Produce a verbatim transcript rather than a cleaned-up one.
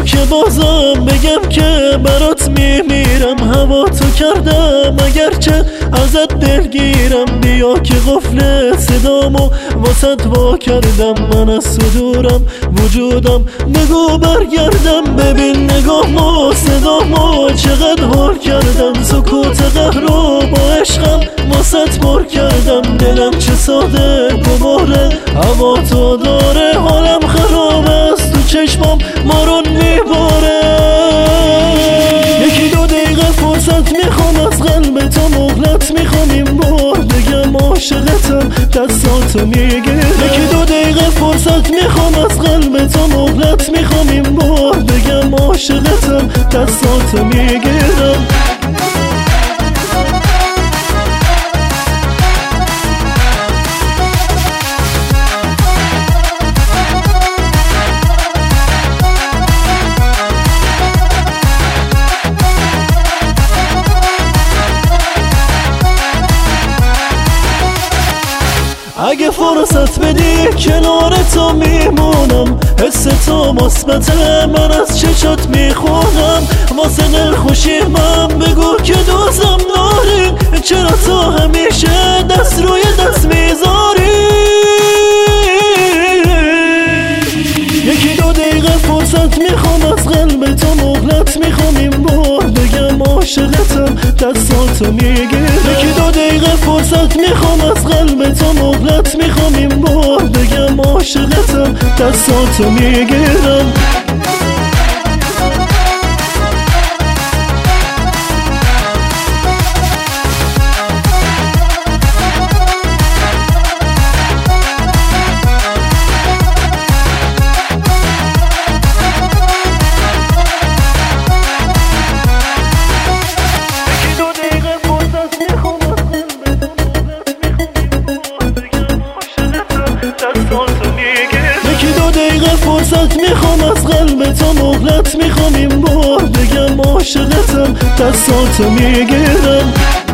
که بازم بگم که برات میمیرم. هوا تو کردم اگرچه ازت دلگیرم. بیا که قفل صدامو واسط وا کردم. من از صدورم وجودم بگو برگردم. ببین نگاهمو صدامو چقدر حال کردم. سکوت قهر رو با عشقم واسط پر کردم. دلم چه ساده گواره هوا تو داره. حالم خراب است تو چشمم مارون میباره. یکی دو دقیقه فرصت میخوام از قلب تو مهلت میخوام. این بار بگم عاشقتم دستاتو میگیرم. یکی دو دقیقه فرصت میخوام از قلب تو مهلت میخوام. این بار بگم عاشقتم دستاتو میگیرم. اگه فرصت بدی کنار تو میمونم. حس تو مثبته من از چشات میخونم. واسه دلخوشی من بگو که دوستم داری. چرا تو همیشه دست روی دست میذاری؟ یکی دو دقیقه فرصت میخوام از قلب تو مهلت میخوام. این بار بگم عاشقتم دستاتو میگیرم. یکی دو دقیقه فرصت میخوام از قلب تو مهلت میخوام. این بار بگم عاشقتم دستاتو میگیرم. یکی دو دقیقه فرصت میخوام از قلب تو مهلت میخوام. این بار بگم عاشقتم دستاتو میگیرم.